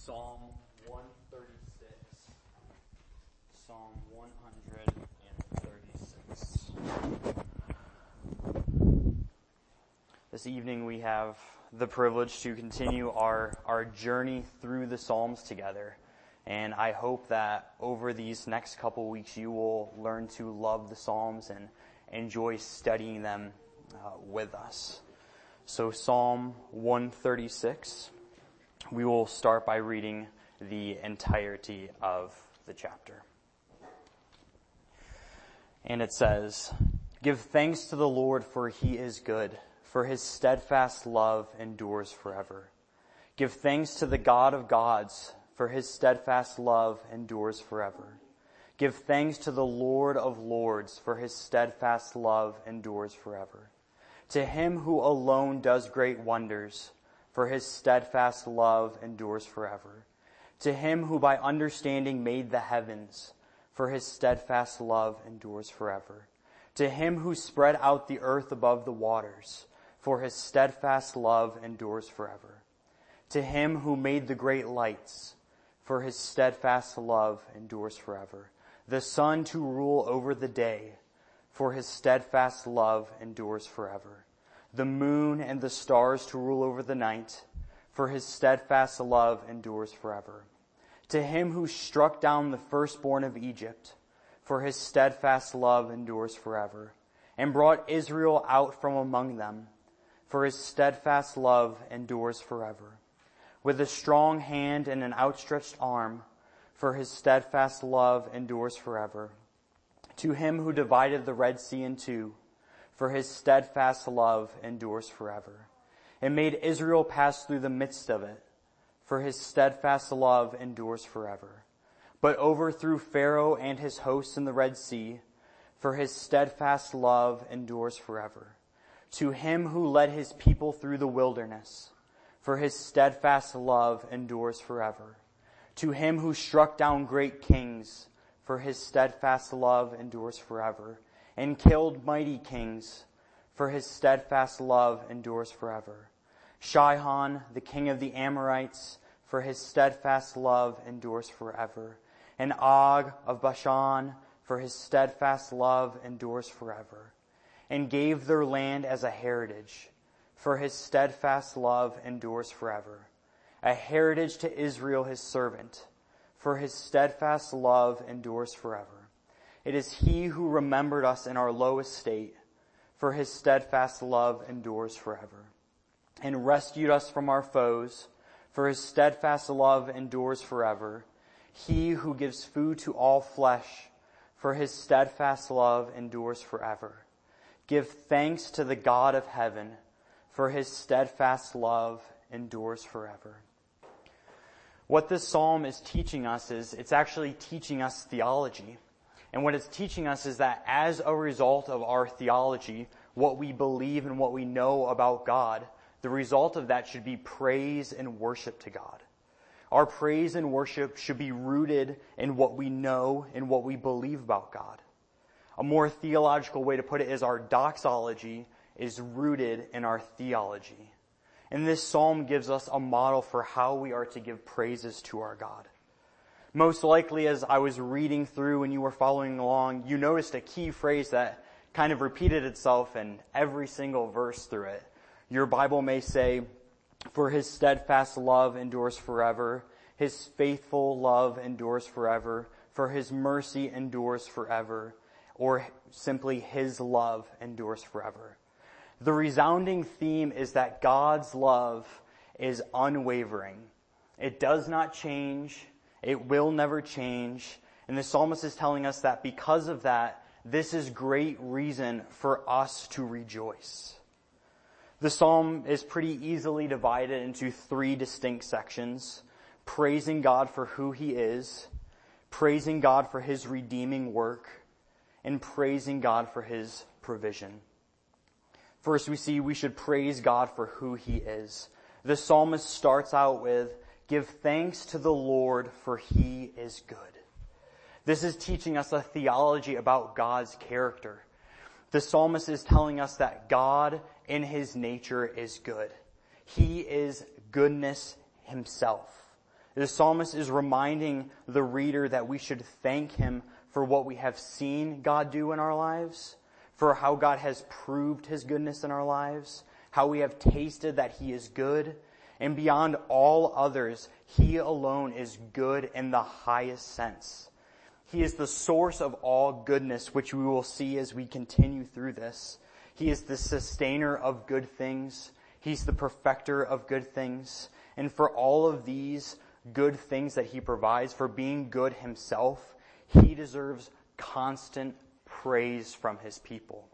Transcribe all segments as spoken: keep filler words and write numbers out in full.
Psalm one thirty-six. Psalm one thirty-six. This evening we have the privilege to continue our, our journey through the Psalms together. And I hope that over these next couple weeks you will learn to love the Psalms and enjoy studying them uh, with us. So Psalm one thirty-six, we will start by reading the entirety of the chapter. And it says, "Give thanks to the Lord, for he is good, for his steadfast love endures forever. Give thanks to the God of gods, for his steadfast love endures forever. Give thanks to the Lord of lords, for his steadfast love endures forever. To him who alone does great wonders, for his steadfast love endures forever. To him who by understanding made the heavens, for his steadfast love endures forever. To him who spread out the earth above the waters, for his steadfast love endures forever. To him who made the great lights, for his steadfast love endures forever. The sun to rule over the day, for his steadfast love endures forever. The moon and the stars to rule over the night, for his steadfast love endures forever. To him who struck down the firstborn of Egypt, for his steadfast love endures forever, and brought Israel out from among them, for his steadfast love endures forever. With a strong hand and an outstretched arm, for his steadfast love endures forever. To him who divided the Red Sea in two, for his steadfast love endures forever, and made Israel pass through the midst of it, for his steadfast love endures forever. But overthrew Pharaoh and his hosts in the Red Sea, for his steadfast love endures forever. To him who led his people through the wilderness, for his steadfast love endures forever. To him who struck down great kings, for his steadfast love endures forever, and killed mighty kings, for his steadfast love endures forever. Shihon, the king of the Amorites, for his steadfast love endures forever. And Og of Bashan, for his steadfast love endures forever. And gave their land as a heritage, for his steadfast love endures forever. A heritage to Israel his servant, for his steadfast love endures forever. It is he who remembered us in our low estate, for his steadfast love endures forever. And rescued us from our foes, for his steadfast love endures forever. He who gives food to all flesh, for his steadfast love endures forever. Give thanks to the God of heaven, for his steadfast love endures forever." What this psalm is teaching us is, it's actually teaching us theology. And what it's teaching us is that as a result of our theology, what we believe and what we know about God, the result of that should be praise and worship to God. Our praise and worship should be rooted in what we know and what we believe about God. A more theological way to put it is our doxology is rooted in our theology. And this psalm gives us a model for how we are to give praises to our God. Most likely, as I was reading through and you were following along, you noticed a key phrase that kind of repeated itself in every single verse through it. Your Bible may say, "For his steadfast love endures forever. His faithful love endures forever. For his mercy endures forever." Or simply, his love endures forever. The resounding theme is that God's love is unwavering. It does not change. It will never change. And the psalmist is telling us that because of that, this is great reason for us to rejoice. The psalm is pretty easily divided into three distinct sections: praising God for who he is, praising God for his redeeming work, and praising God for his provision. First, we see we should praise God for who he is. The psalmist starts out with, "Give thanks to the Lord, for he is good." This is teaching us a theology about God's character. The psalmist is telling us that God in his nature is good. He is goodness himself. The psalmist is reminding the reader that we should thank him for what we have seen God do in our lives, for how God has proved his goodness in our lives, how we have tasted that he is good, and beyond all others, he alone is good in the highest sense. He is the source of all goodness, which we will see as we continue through this. He is the sustainer of good things. He's the perfecter of good things. And for all of these good things that he provides, for being good himself, he deserves constant praise from his people.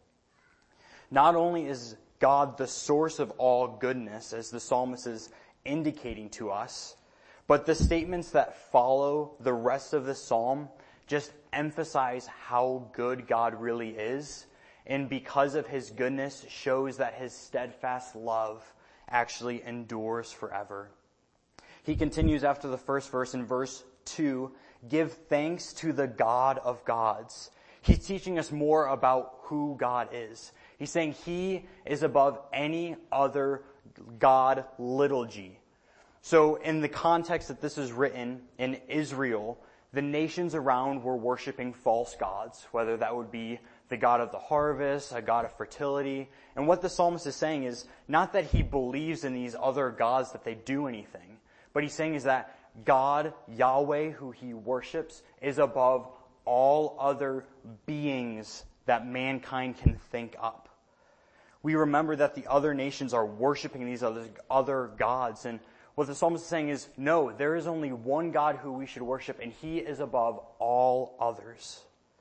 Not only is God the source of all goodness, as the psalmist is indicating to us, but the statements that follow the rest of the psalm just emphasize how good God really is, and because of his goodness shows that his steadfast love actually endures forever. He continues after the first verse in verse two, give thanks to the God of gods. He's teaching us more about who God is. He's saying he is above any other God, little g. So in the context that this is written in Israel, the nations around were worshiping false gods, whether that would be the god of the harvest, a god of fertility. And what the psalmist is saying is not that he believes in these other gods that they do anything, but he's saying is that God, Yahweh, who he worships, is above all other beings that mankind can think up. We remember that the other nations are worshiping these other, other gods, and what the psalmist is saying is, no, there is only one God who we should worship, and he is above all others.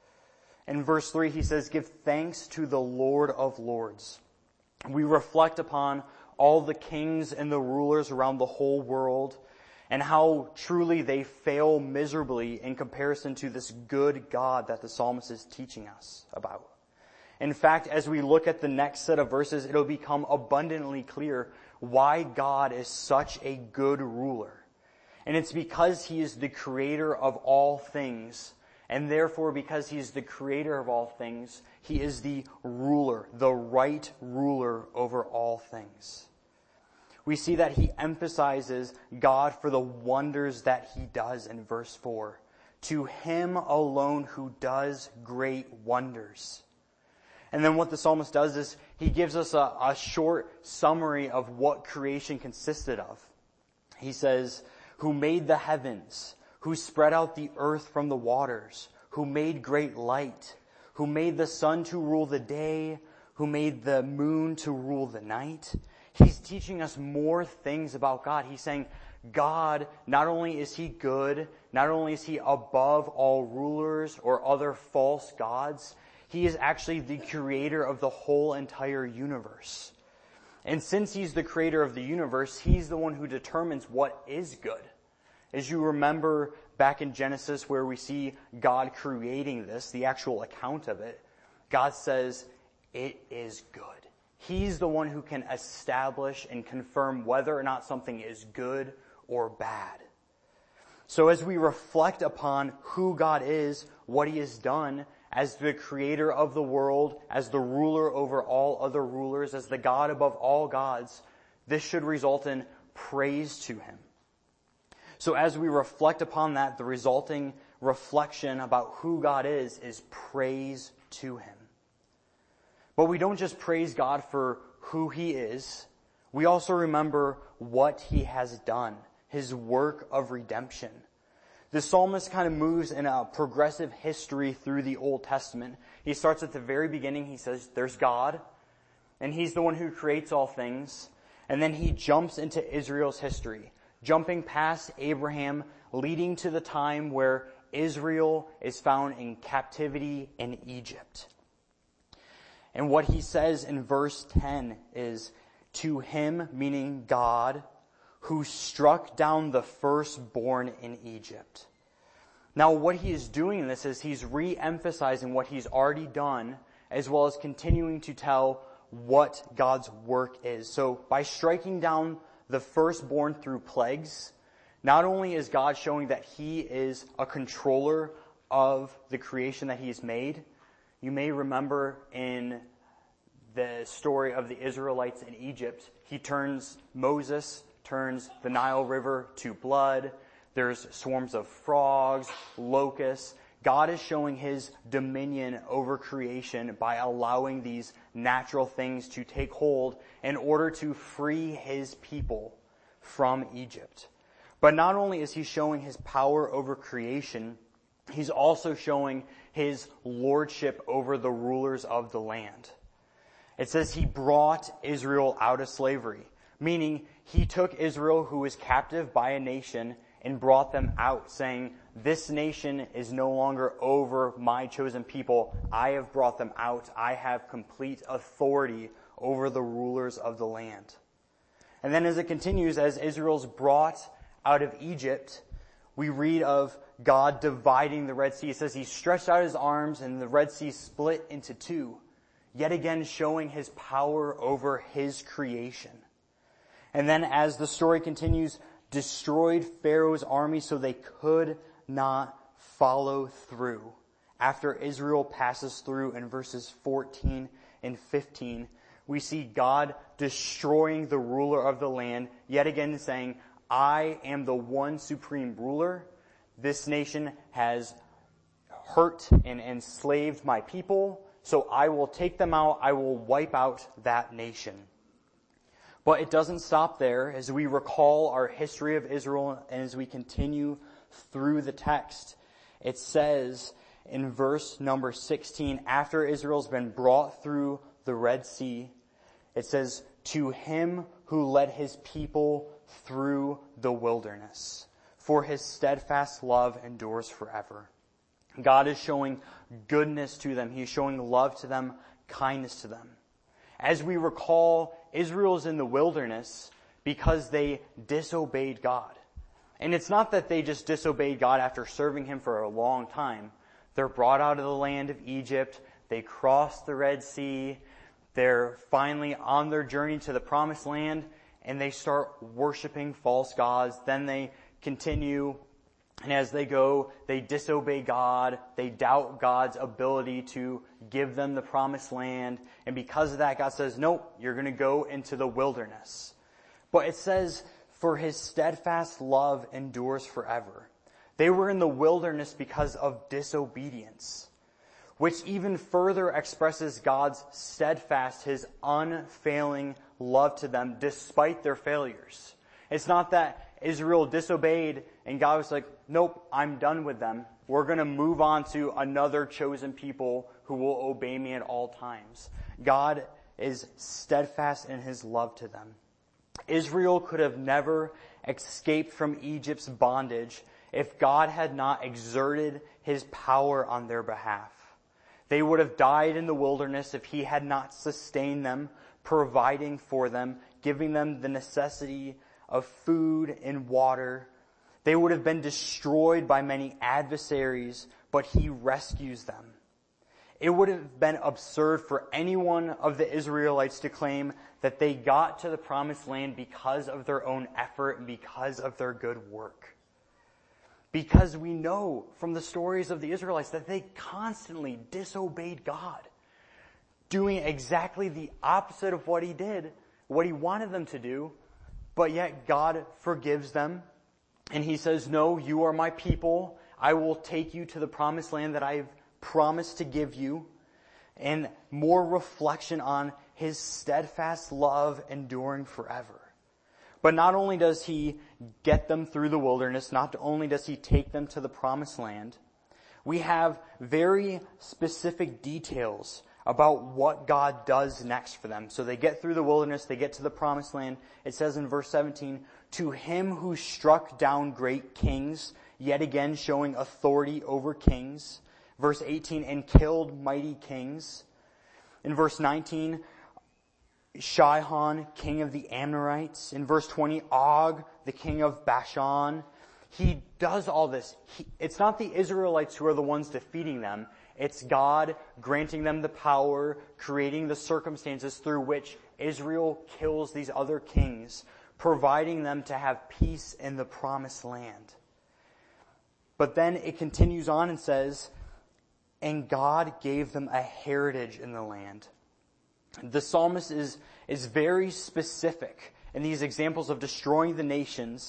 In verse three, he says, give thanks to the Lord of Lords. We reflect upon all the kings and the rulers around the whole world, and how truly they fail miserably in comparison to this good God that the psalmist is teaching us about. In fact, as we look at the next set of verses, it'll become abundantly clear why God is such a good ruler. And it's because he is the creator of all things, and therefore because he is the creator of all things, he is the ruler, the right ruler over all things. We see that he emphasizes God for the wonders that he does in verse four. To him alone who does great wonders. And then what the psalmist does is he gives us a, a short summary of what creation consisted of. He says, who made the heavens, who spread out the earth from the waters, who made great light, who made the sun to rule the day, who made the moon to rule the night. He's teaching us more things about God. He's saying God, not only is he good, not only is he above all rulers or other false gods, he is actually the creator of the whole entire universe. And since he's the creator of the universe, he's the one who determines what is good. As you remember back in Genesis where we see God creating this, the actual account of it, God says, it is good. He's the one who can establish and confirm whether or not something is good or bad. So as we reflect upon who God is, what he has done, as the creator of the world, as the ruler over all other rulers, as the God above all gods, this should result in praise to him. So as we reflect upon that, the resulting reflection about who God is, is praise to him. But we don't just praise God for who he is. We also remember what he has done, his work of redemption. The psalmist kind of moves in a progressive history through the Old Testament. He starts at the very beginning. He says, there's God, and he's the one who creates all things. And then he jumps into Israel's history, jumping past Abraham, leading to the time where Israel is found in captivity in Egypt. And what he says in verse ten is, to him, meaning God, who struck down the firstborn in Egypt. Now what he is doing in this is he's re-emphasizing what he's already done, as well as continuing to tell what God's work is. So by striking down the firstborn through plagues, not only is God showing that he is a controller of the creation that he's made. You may remember in the story of the Israelites in Egypt, he turns Moses turns the Nile River to blood. There's swarms of frogs, locusts. God is showing his dominion over creation by allowing these natural things to take hold in order to free his people from Egypt. But not only is he showing his power over creation, he's also showing his lordship over the rulers of the land. It says he brought Israel out of slavery, meaning he took Israel, who was captive by a nation, and brought them out, saying, this nation is no longer over my chosen people. I have brought them out. I have complete authority over the rulers of the land. And then as it continues, as Israel's brought out of Egypt, we read of God dividing the Red Sea. It says he stretched out his arms and the Red Sea split into two, yet again showing his power over his creation. And then as the story continues, destroyed Pharaoh's army so they could not follow through. After Israel passes through in verses fourteen and fifteen, we see God destroying the ruler of the land, yet again saying, I am the one supreme ruler. This nation has hurt and enslaved my people, so I will take them out. I will wipe out that nation. But it doesn't stop there. As we recall our history of Israel and as we continue through the text, it says in verse number sixteen, after Israel's been brought through the Red Sea, it says, to him who led his people through the wilderness, for his steadfast love endures forever. God is showing goodness to them. He's showing love to them, kindness to them. As we recall, Israel's in the wilderness because they disobeyed God. And it's not that they just disobeyed God after serving him for a long time. They're brought out of the land of Egypt. They cross the Red Sea. They're finally on their journey to the promised land, and they start worshiping false gods. Then they continue, and as they go, they disobey God. They doubt God's ability to give them the promised land. And because of that, God says, nope, you're going to go into the wilderness. But it says, for his steadfast love endures forever. They were in the wilderness because of disobedience, which even further expresses God's steadfast, his unfailing love to them despite their failures. It's not that Israel disobeyed and God was like, nope, I'm done with them. We're going to move on to another chosen people who will obey me at all times. God is steadfast in his love to them. Israel could have never escaped from Egypt's bondage if God had not exerted his power on their behalf. They would have died in the wilderness if he had not sustained them, providing for them, giving them the necessity of food and water. They would have been destroyed by many adversaries, but he rescues them. It would have been absurd for any one of the Israelites to claim that they got to the promised land because of their own effort and because of their good work. Because we know from the stories of the Israelites that they constantly disobeyed God, doing exactly the opposite of what he did, what he wanted them to do, but yet God forgives them. And he says, no, you are my people. I will take you to the promised land that I've promised to give you. And more reflection on his steadfast love enduring forever. But not only does he get them through the wilderness, not only does he take them to the promised land, we have very specific details about what God does next for them. So they get through the wilderness, they get to the promised land. It says in verse seventeen, to him who struck down great kings, yet again showing authority over kings. Verse eighteen, and killed mighty kings. In verse nineteen, Sihon, king of the Amorites. In verse twenty, Og, the king of Bashan. He does all this. He, it's not the Israelites who are the ones defeating them. It's God granting them the power, creating the circumstances through which Israel kills these other kings, providing them to have peace in the promised land. But then it continues on and says, and God gave them a heritage in the land. The psalmist is, is very specific in these examples of destroying the nations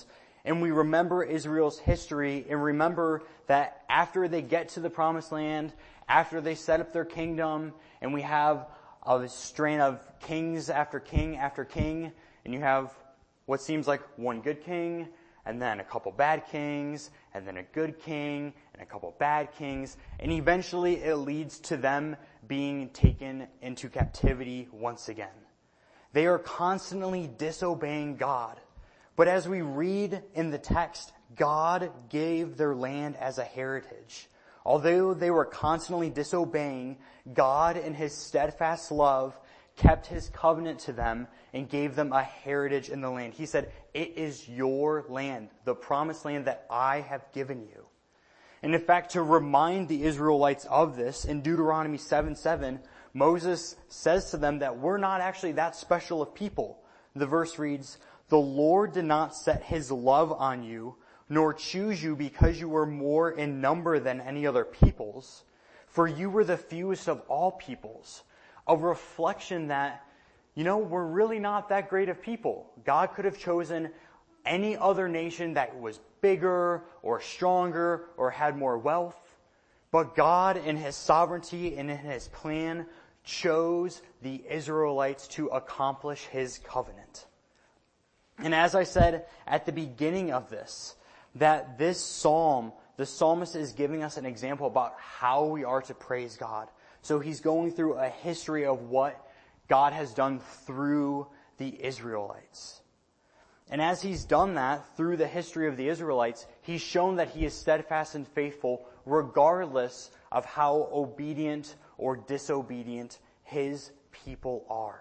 and we remember Israel's history and remember that after they get to the promised land, after they set up their kingdom, and we have a strain of kings after king after king, and you have what seems like one good king, and then a couple bad kings, and then a good king, and a couple bad kings, and eventually it leads to them being taken into captivity once again. They are constantly disobeying God. But as we read in the text, God gave their land as a heritage. Although they were constantly disobeying, God in His steadfast love kept His covenant to them and gave them a heritage in the land. He said, it is your land, the promised land that I have given you. And in fact, to remind the Israelites of this, in Deuteronomy seven seven, Moses says to them that we're not actually that special of people. The verse reads, the Lord did not set His love on you, nor choose you because you were more in number than any other peoples, for you were the fewest of all peoples. A reflection that, you know, we're really not that great of people. God could have chosen any other nation that was bigger or stronger or had more wealth. But God, in His sovereignty and in His plan, chose the Israelites to accomplish His covenant. And as I said at the beginning of this, that this psalm, the psalmist is giving us an example about how we are to praise God. So he's going through a history of what God has done through the Israelites. And as he's done that through the history of the Israelites, he's shown that He is steadfast and faithful regardless of how obedient or disobedient His people are.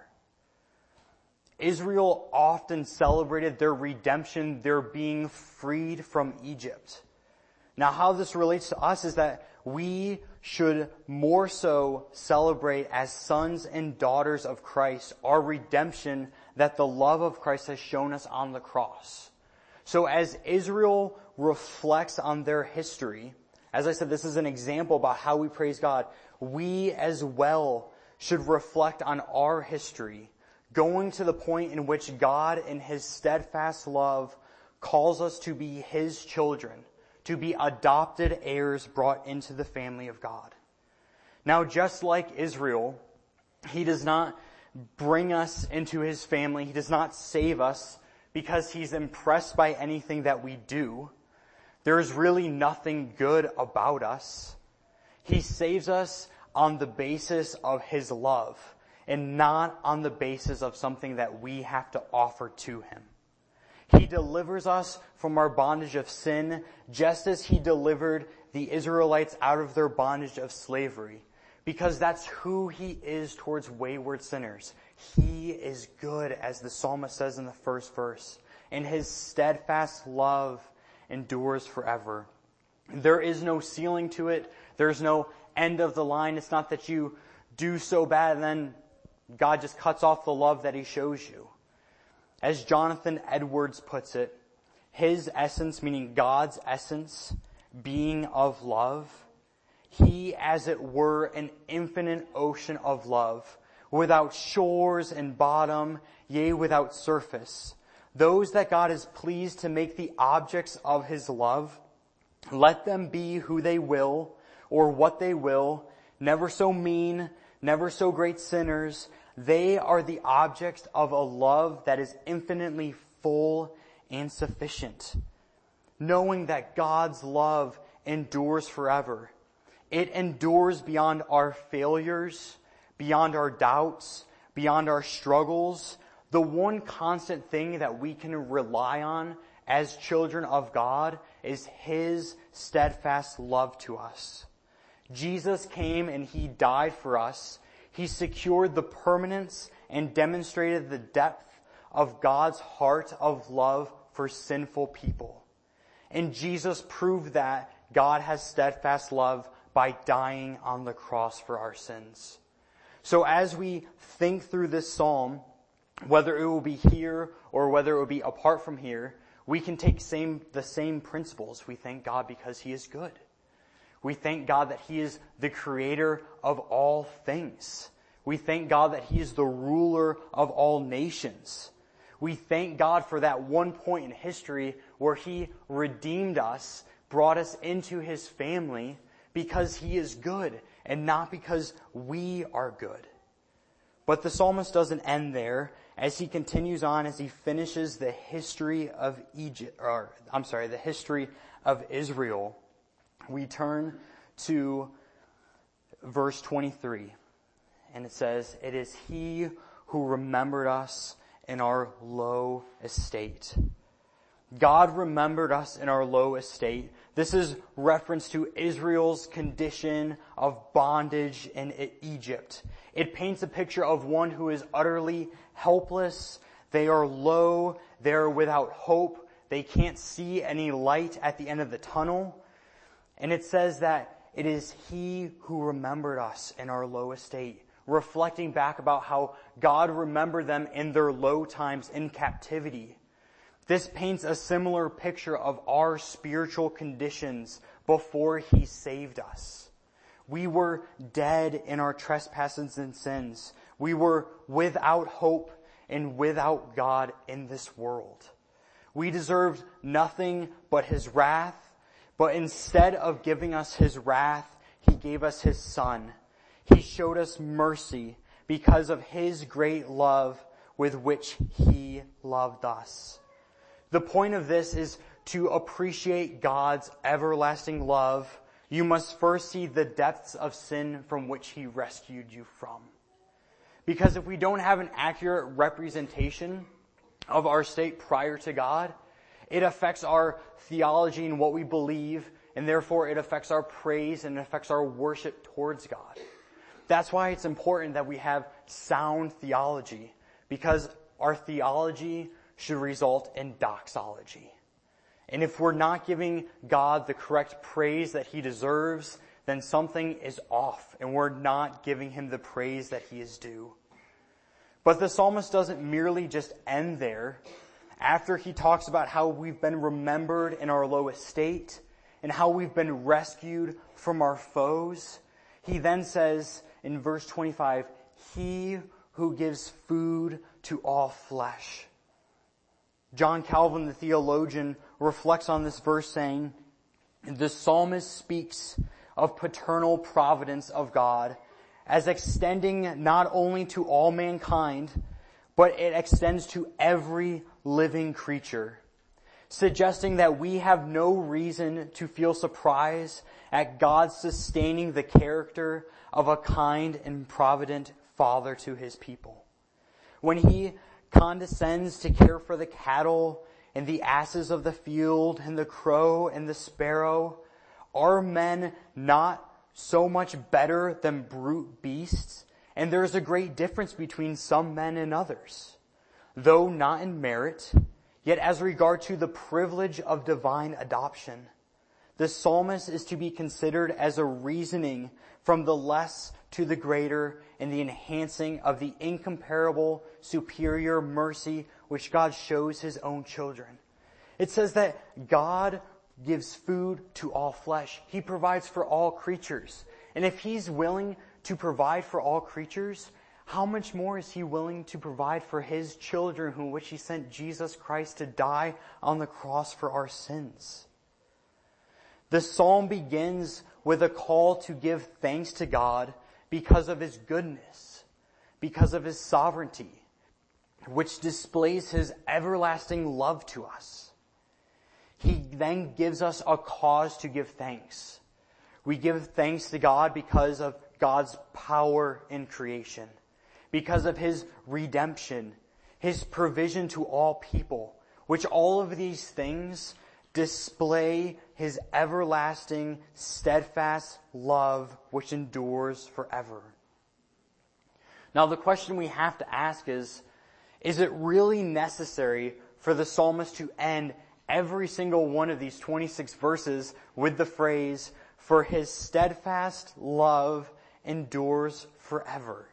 Israel often celebrated their redemption, their being freed from Egypt. Now, how this relates to us is that we should more so celebrate as sons and daughters of Christ our redemption that the love of Christ has shown us on the cross. So as Israel reflects on their history, as I said, this is an example about how we praise God. We as well should reflect on our history, going to the point in which God in His steadfast love calls us to be His children, to be adopted heirs brought into the family of God. Now, just like Israel, He does not bring us into His family. He does not save us because He's impressed by anything that we do. There is really nothing good about us. He saves us on the basis of His love and not on the basis of something that we have to offer to Him. He delivers us from our bondage of sin just as He delivered the Israelites out of their bondage of slavery, because that's who He is towards wayward sinners. He is good, as the psalmist says in the first verse, and His steadfast love endures forever. There is no ceiling to it. There's no end of the line. It's not that you do so bad and then God just cuts off the love that He shows you. As Jonathan Edwards puts it, His essence, meaning God's essence, being of love, He, as it were, an infinite ocean of love, without shores and bottom, yea, without surface. Those that God is pleased to make the objects of His love, let them be who they will, or what they will, never so mean, never so great sinners, they are the objects of a love that is infinitely full and sufficient. Knowing that God's love endures forever. It endures beyond our failures, beyond our doubts, beyond our struggles. The one constant thing that we can rely on as children of God is His steadfast love to us. Jesus came and He died for us. He secured the permanence and demonstrated the depth of God's heart of love for sinful people. And Jesus proved that God has steadfast love by dying on the cross for our sins. So as we think through this psalm, whether it will be here or whether it will be apart from here, we can take same the same principles. We thank God because He is good. We thank God that He is the creator of all things. We thank God that He is the ruler of all nations. We thank God for that one point in history where He redeemed us, brought us into His family, because He is good and not because we are good. But the psalmist doesn't end there. As he continues on, as he finishes the history of Egypt, or I'm sorry, the history of Israel, we turn to verse twenty-three. And it says, "It is He who remembered us in our low estate." God remembered us in our low estate. This is reference to Israel's condition of bondage in Egypt. It paints a picture of one who is utterly helpless. They are low. They are without hope. They can't see any light at the end of the tunnel. And it says that it is He who remembered us in our low estate, reflecting back about how God remembered them in their low times in captivity. This paints a similar picture of our spiritual conditions before He saved us. We were dead in our trespasses and sins. We were without hope and without God in this world. We deserved nothing but His wrath, but instead of giving us His wrath, He gave us His Son. He showed us mercy because of His great love with which He loved us. The point of this is to appreciate God's everlasting love. You must first see the depths of sin from which He rescued you from. Because if we don't have an accurate representation of our state prior to God, it affects our theology and what we believe, and therefore it affects our praise and it affects our worship towards God. That's why it's important that we have sound theology, because our theology should result in doxology. And if we're not giving God the correct praise that He deserves, then something is off and we're not giving Him the praise that He is due. But the psalmist doesn't merely just end there. After he talks about how we've been remembered in our low estate and how we've been rescued from our foes, he then says in verse twenty-five, He who gives food to all flesh. John Calvin, the theologian, reflects on this verse saying, the psalmist speaks of paternal providence of God as extending not only to all mankind, but it extends to every living creature, suggesting that we have no reason to feel surprise at God sustaining the character of a kind and provident Father to His people. When He condescends to care for the cattle and the asses of the field and the crow and the sparrow, are men not so much better than brute beasts? And there is a great difference between some men and others. Though not in merit, yet as regard to the privilege of divine adoption, the psalmist is to be considered as a reasoning from the less to the greater in the enhancing of the incomparable, superior mercy which God shows His own children. It says that God gives food to all flesh. He provides for all creatures. And if He's willing to provide for all creatures, how much more is He willing to provide for His children, who which He sent Jesus Christ to die on the cross for our sins? The psalm begins with a call to give thanks to God because of His goodness, because of His sovereignty, which displays His everlasting love to us. He then gives us a cause to give thanks. We give thanks to God because of God's power in creation, because of His redemption, His provision to all people, which all of these things display His everlasting, steadfast love which endures forever. Now the question we have to ask is, is it really necessary for the psalmist to end every single one of these twenty-six verses with the phrase, "For His steadfast love endures forever"?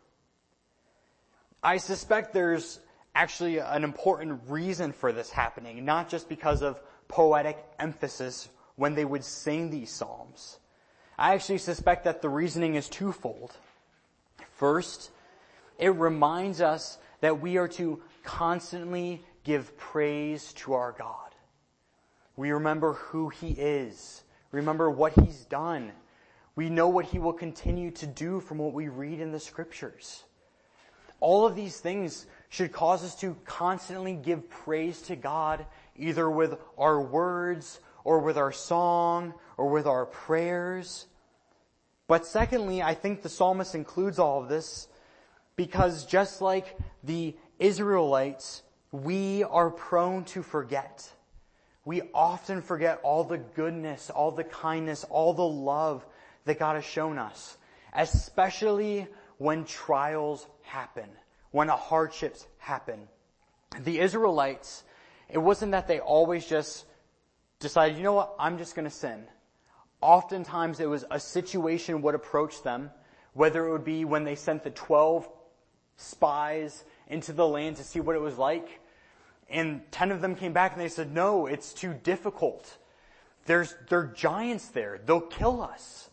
I suspect there's actually an important reason for this happening, not just because of poetic emphasis when they would sing these psalms. I actually suspect that the reasoning is twofold. First, it reminds us that we are to constantly give praise to our God. We remember who He is. Remember what He's done. We know what He will continue to do from what we read in the Scriptures. All of these things should cause us to constantly give praise to God, either with our words or with our song or with our prayers. But secondly, I think the psalmist includes all of this because just like the Israelites, we are prone to forget. We often forget all the goodness, all the kindness, all the love that God has shown us, especially when trials happen, when hardships happen. The Israelites, it wasn't that they always just decided, you know what, I'm just going to sin. Oftentimes it was a situation would approach them, whether it would be when they sent the twelve spies into the land to see what it was like, and ten of them came back and they said, no, it's too difficult. There's, there are giants there. They'll kill us.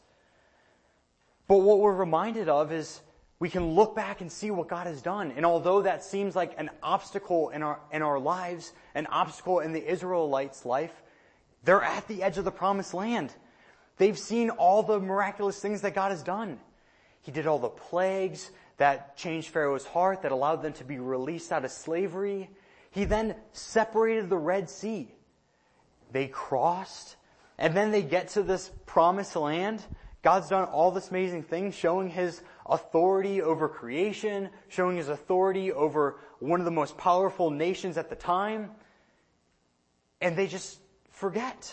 But what we're reminded of is we can look back and see what God has done. And although that seems like an obstacle in our, in our lives, an obstacle in the Israelites' life, they're at the edge of the promised land. They've seen all the miraculous things that God has done. He did all the plagues that changed Pharaoh's heart, that allowed them to be released out of slavery. He then separated the Red Sea. They crossed, and then they get to this promised land. God's done all this amazing things, showing His authority over creation, showing His authority over one of the most powerful nations at the time. And they just forget.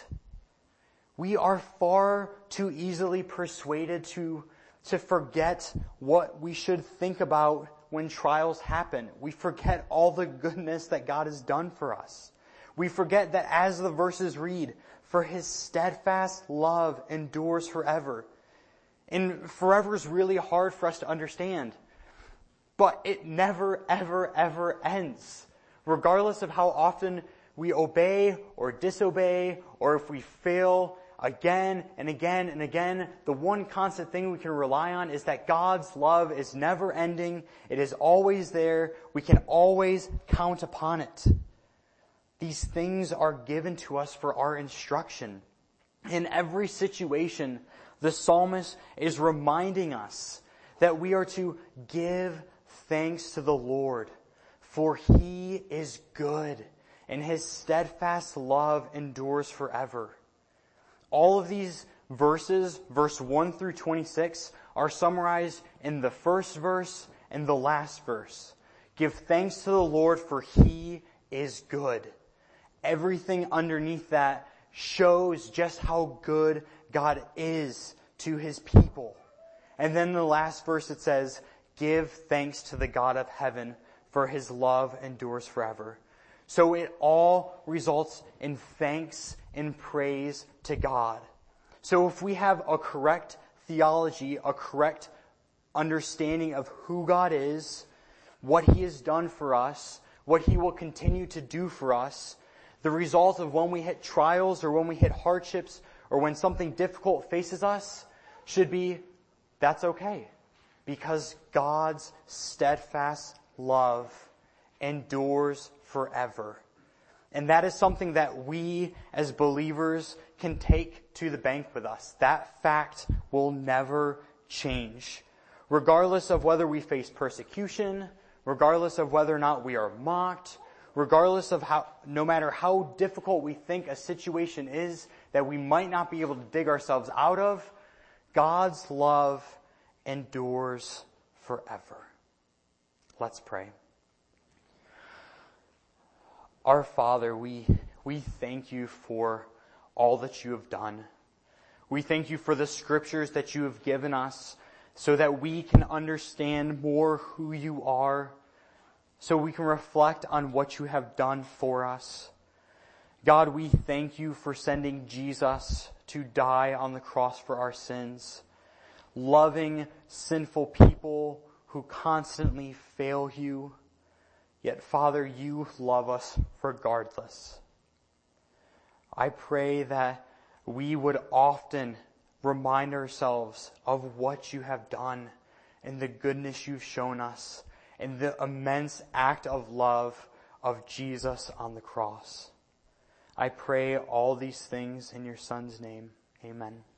We are far too easily persuaded to, to forget what we should think about when trials happen. We forget all the goodness that God has done for us. We forget that as the verses read, for His steadfast love endures forever. And forever is really hard for us to understand. But it never, ever, ever ends. Regardless of how often we obey or disobey, or if we fail again and again and again, the one constant thing we can rely on is that God's love is never ending. It is always there. We can always count upon it. These things are given to us for our instruction. In every situation, the psalmist is reminding us that we are to give thanks to the Lord, for He is good, and His steadfast love endures forever. All of these verses, verse one through twenty-six, are summarized in the first verse and the last verse. Give thanks to the Lord, for He is good. Everything underneath that shows just how good God is to His people. And then the last verse it says, give thanks to the God of heaven, for His love endures forever. So it all results in thanks and praise to God. So if we have a correct theology, a correct understanding of who God is, what He has done for us, what He will continue to do for us, the result of when we hit trials or when we hit hardships or when something difficult faces us should be, that's okay. Because God's steadfast love endures forever. And that is something that we as believers can take to the bank with us. That fact will never change. Regardless of whether we face persecution, regardless of whether or not we are mocked, regardless of how, no matter how difficult we think a situation is that we might not be able to dig ourselves out of, God's love endures forever. Let's pray. Our Father, we, we thank You for all that You have done. We thank You for the scriptures that You have given us so that we can understand more who You are, so we can reflect on what You have done for us. God, we thank You for sending Jesus to die on the cross for our sins, loving sinful people who constantly fail You. Yet, Father, You love us regardless. I pray that we would often remind ourselves of what You have done and the goodness You've shown us and the immense act of love of Jesus on the cross. I pray all these things in your Son's name. Amen.